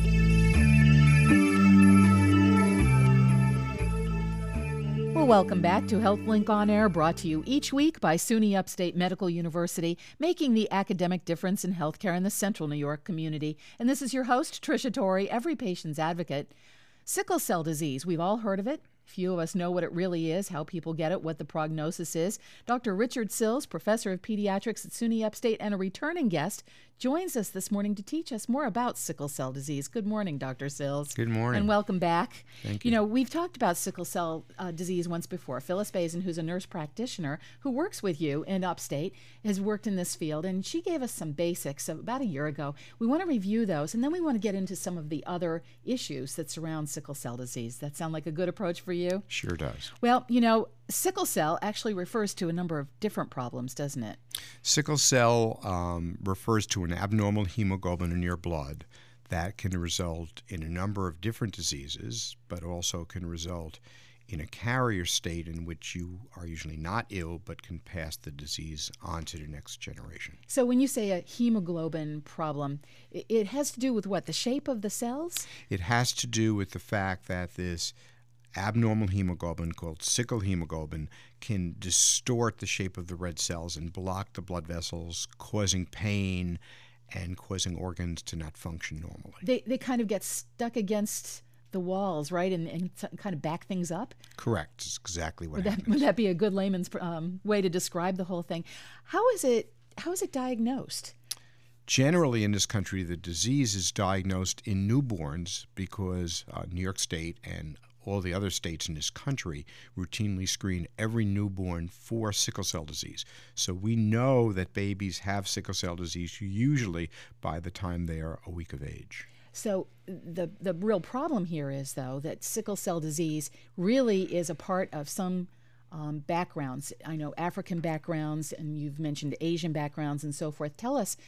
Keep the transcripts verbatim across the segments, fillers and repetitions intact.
Well, welcome back to HealthLink On Air, brought to you each week by SUNY Upstate Medical University, making the academic difference in healthcare in the central New York community. And this is your host, Tricia Torrey, every patient's advocate. Sickle cell disease, we've all heard of it. Few of us know what it really is, how people get it, what the prognosis is. Doctor Richard Sills, professor of pediatrics at SUNY Upstate and a returning guest, joins us this morning to teach us more about sickle cell disease. Good morning, Doctor Sills. Good morning. And welcome back. Thank you. You know, we've talked about sickle cell uh, disease once before. Phyllis Bazin, who's a nurse practitioner who works with you in Upstate, has worked in this field, and she gave us some basics about a year ago. We want to review those, and then we want to get into some of the other issues that surround sickle cell disease. That sound like a good approach for you? Sure does. Well, you know, sickle cell actually refers to a number of different problems, doesn't it? Sickle cell um, refers to an abnormal hemoglobin in your blood that can result in a number of different diseases, but also can result in a carrier state in which you are usually not ill but can pass the disease on to the next generation. So when you say a hemoglobin problem, it has to do with what, the shape of the cells? It has to do with the fact that this abnormal hemoglobin, called sickle hemoglobin, can distort the shape of the red cells and block the blood vessels, causing pain and causing organs to not function normally. They they kind of get stuck against the walls, right, and, and kind of back things up? Correct. That's exactly what would happens. That, would that be a good layman's um, way to describe the whole thing? How is it? How is it diagnosed? Generally, in this country, the disease is diagnosed in newborns because uh, New York State and all the other states in this country routinely screen every newborn for sickle cell disease. So we know that babies have sickle cell disease usually by the time they are a week of age. So the the real problem here is, though, that sickle cell disease really is a part of some um, backgrounds. I know African backgrounds, and you've mentioned Asian backgrounds and so forth. Tell us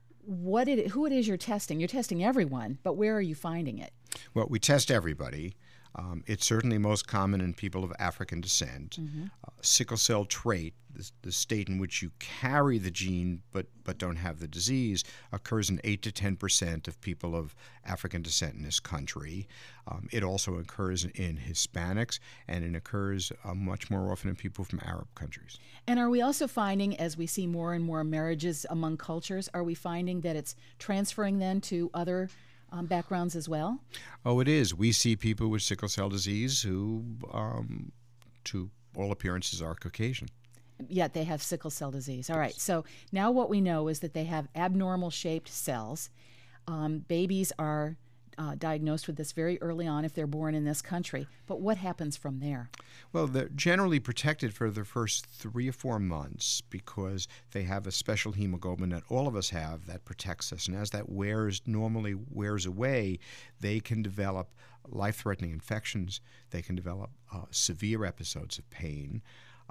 what it, who it is you're testing. You're testing everyone, but where are you finding it? Well, we test everybody. Um, it's certainly most common in people of African descent. Mm-hmm. Uh, sickle cell trait, the, the state in which you carry the gene but, but don't have the disease, occurs in eight to ten percent of people of African descent in this country. Um, it also occurs in Hispanics, and it occurs uh, much more often in people from Arab countries. And are we also finding, as we see more and more marriages among cultures, are we finding that it's transferring then to other Um, backgrounds as well? Oh, it is. We see people with sickle cell disease who, um, to all appearances, are Caucasian. Yet they have sickle cell disease. All right. So now what we know is that they have abnormal shaped cells. Um, babies are uh, diagnosed with this very early on if they're born in this country. But what happens from there? Well, they're generally protected for the first three or four months because they have a special hemoglobin that all of us have that protects us. And as that wears normally wears away, they can develop life-threatening infections. They can develop uh, severe episodes of pain.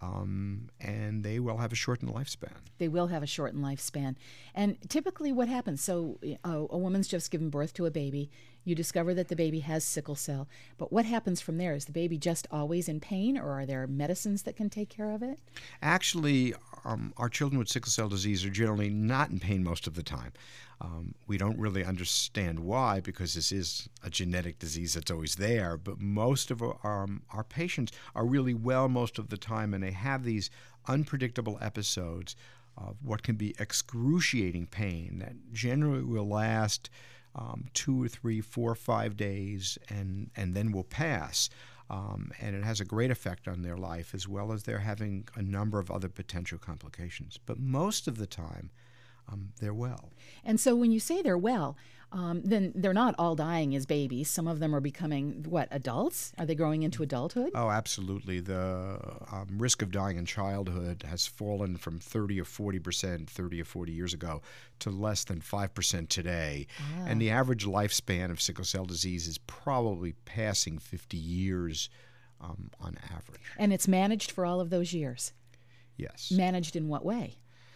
Um, and they will have a shortened lifespan. They will have a shortened lifespan. And typically what happens, so uh, a woman's just given birth to a baby. You discover that the baby has sickle cell. But what happens from there? Is the baby just always in pain, or are there medicines that can take care of it? Actually, um, our children with sickle cell disease are generally not in pain most of the time. Um, we don't really understand why, because this is a genetic disease that's always there, but most of our, um, our patients are really well most of the time, and they have these unpredictable episodes of what can be excruciating pain that generally will last um, two or three, four or five days and, and then will pass. Um, and it has a great effect on their life, as well as they're having a number of other potential complications. But most of the time, Um, they're well. And so when you say they're well, um, then they're not all dying as babies. Some of them are becoming, what, adults? Are they growing into adulthood? Oh, absolutely. The um, risk of dying in childhood has fallen from thirty or forty percent thirty or forty years ago to less than five percent today. Ah. And the average lifespan of sickle cell disease is probably passing fifty years um, on average. And it's managed for all of those years? Yes. Managed in what way?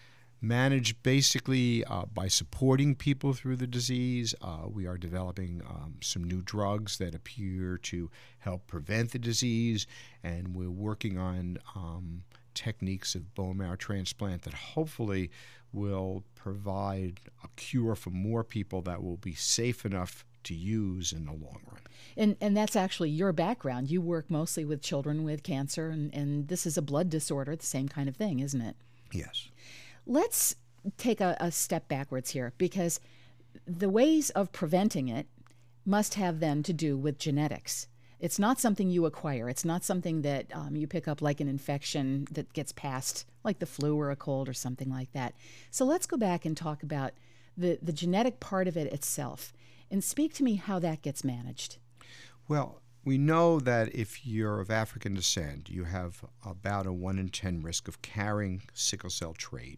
Managed basically uh, by supporting people through the disease. Uh, we are developing um, some new drugs that appear to help prevent the disease, and we're working on um, techniques of bone marrow transplant that hopefully will provide a cure for more people that will be safe enough to use in the long run. And and that's actually your background. You work mostly with children with cancer, and, and this is a blood disorder, the same kind of thing, isn't it? Yes. Let's take a, a step backwards here, because the ways of preventing it must have then to do with genetics. It's not something you acquire. It's not something that um, you pick up like an infection that gets passed, like the flu or a cold or something like that. So let's go back and talk about the, the genetic part of it itself, and speak to me how that gets managed. Well, we know that if you're of African descent, you have about a one in ten risk of carrying sickle cell trait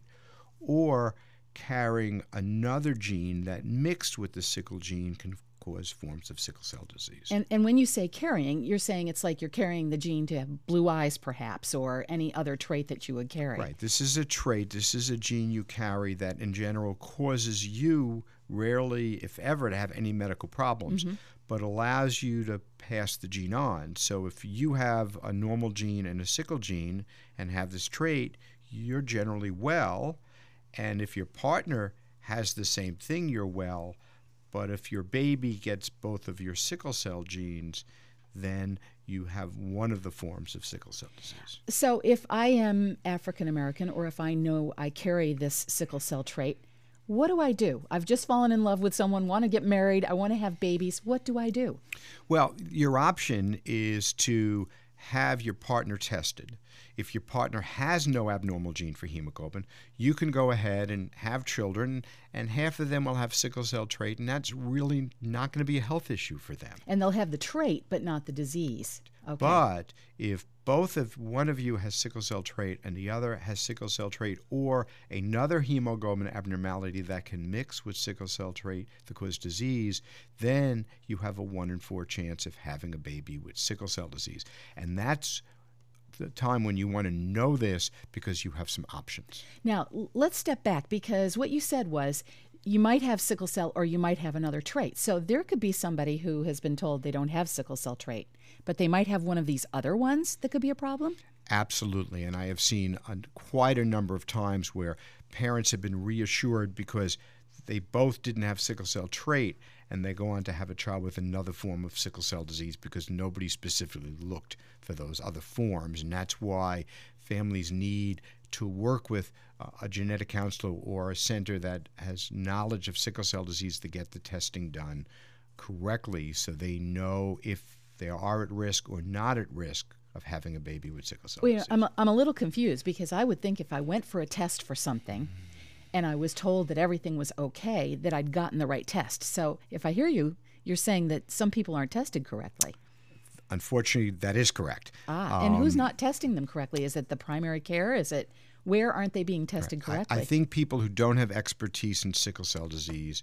or carrying another gene that mixed with the sickle gene can cause forms of sickle cell disease. And and when you say carrying, you're saying it's like you're carrying the gene to have blue eyes, perhaps, or any other trait that you would carry. Right. This is a trait. This is a gene you carry that in general causes you rarely, if ever, to have any medical problems, mm-hmm. but allows you to pass the gene on. So if you have a normal gene and a sickle gene and have this trait, you're generally well. And if your partner has the same thing, you're well. But if your baby gets both of your sickle cell genes, then you have one of the forms of sickle cell disease. So if I am African American, or if I know I carry this sickle cell trait, what do I do? I've just fallen in love with someone, want to get married, I want to have babies. What do I do? Well, your option is to have your partner tested. If your partner has no abnormal gene for hemoglobin, you can go ahead and have children, and half of them will have sickle cell trait, and that's really not going to be a health issue for them. And they'll have the trait, but not the disease. Okay. But if both of one of you has sickle cell trait and the other has sickle cell trait or another hemoglobin abnormality that can mix with sickle cell trait that cause disease, then you have a one in four chance of having a baby with sickle cell disease. And that's the time when you want to know this, because you have some options. Now, let's step back, because what you said was you might have sickle cell or you might have another trait. So there could be somebody who has been told they don't have sickle cell trait, but they might have one of these other ones that could be a problem? Absolutely. And I have seen a, quite a number of times where parents have been reassured because they both didn't have sickle cell trait, and they go on to have a child with another form of sickle cell disease because nobody specifically looked for those other forms. And that's why families need to work with uh, a genetic counselor or a center that has knowledge of sickle cell disease to get the testing done correctly, so they know if they are at risk or not at risk of having a baby with sickle cell well, disease. I'm a, I'm a little confused, because I would think if I went for a test for something and I was told that everything was okay, that I'd gotten the right test. So if I hear you, you're saying that some people aren't tested correctly. Unfortunately, that is correct. Ah, um, and who's not testing them correctly? Is it the primary care? Is it, where aren't they being tested correctly? I, I think people who don't have expertise in sickle cell disease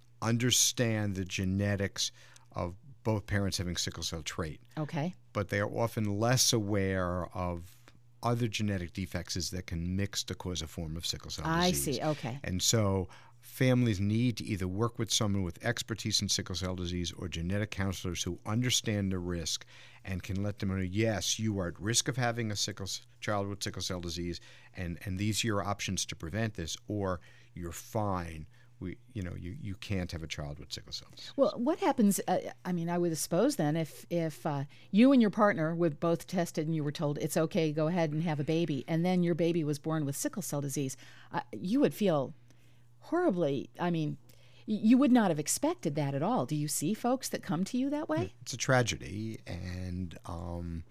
understand the genetics of both parents having sickle cell trait. Okay. But they are often less aware of other genetic defects that can mix to cause a form of sickle cell disease. I see, okay. And so families need to either work with someone with expertise in sickle cell disease or genetic counselors who understand the risk and can let them know, yes, you are at risk of having a sickle child with sickle cell disease, and, and these are your options to prevent this, or you're fine. We, you know, you, you can't have a child with sickle cell disease. Well, what happens, uh, I mean, I would suppose then if, if uh, you and your partner were both tested and you were told it's okay, go ahead and have a baby, and then your baby was born with sickle cell disease, uh, you would feel horribly, I mean, you would not have expected that at all. Do you see folks that come to you that way? It's a tragedy, and um,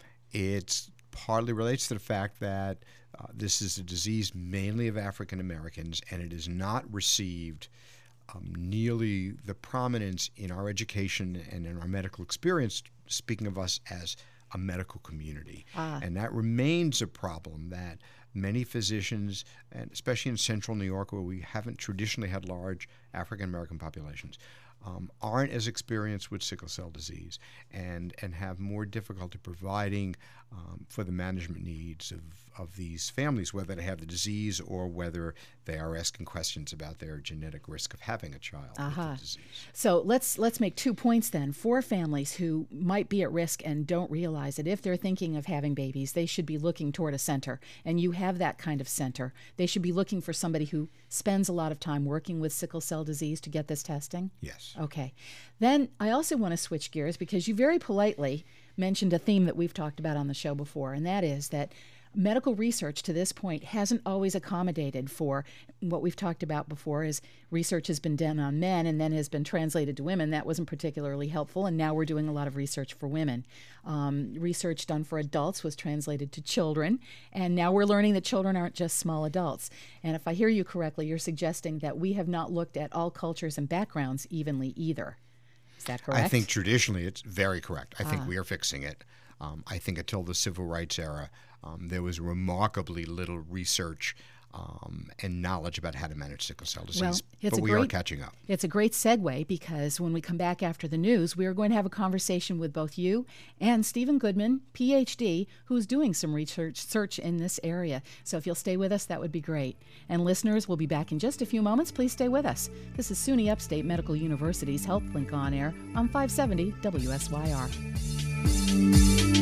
it partly relates to the fact that uh, this is a disease mainly of African Americans, and it is not received um, nearly the prominence in our education and in our medical experience, speaking of us as a medical community. Ah. And that remains a problem that many physicians, and especially in central New York, where we haven't traditionally had large African American populations, um, aren't as experienced with sickle cell disease and, and have more difficulty providing um, for the management needs of, of these families, whether they have the disease or whether they are asking questions about their genetic risk of having a child uh-huh. with the disease. So let's let's make two points then. For families who might be at risk and don't realize it, if they're thinking of having babies, they should be looking toward a center. And you have that kind of center. They should be looking for somebody who spends a lot of time working with sickle cell cell disease to get this testing? Yes. Okay. Then I also want to switch gears because you very politely mentioned a theme that we've talked about on the show before, and that is that medical research to this point hasn't always accommodated for what we've talked about before is research has been done on men and then has been translated to women. That wasn't particularly helpful, and now we're doing a lot of research for women. Um, research done for adults was translated to children, and now we're learning that children aren't just small adults. And if I hear you correctly, you're suggesting that we have not looked at all cultures and backgrounds evenly either. Is that correct? I think traditionally it's very correct. I Ah. think we are fixing it. Um, I think until the civil rights era, um, there was remarkably little research um, and knowledge about how to manage sickle cell disease. Well, it's but a we great, are catching up. It's a great segue because when we come back after the news, we are going to have a conversation with both you and Stephen Goodman, P H D, who's doing some research search in this area. So if you'll stay with us, that would be great. And listeners, we'll be back in just a few moments. Please stay with us. This is SUNY Upstate Medical University's HealthLink On Air on five seventy W S Y R.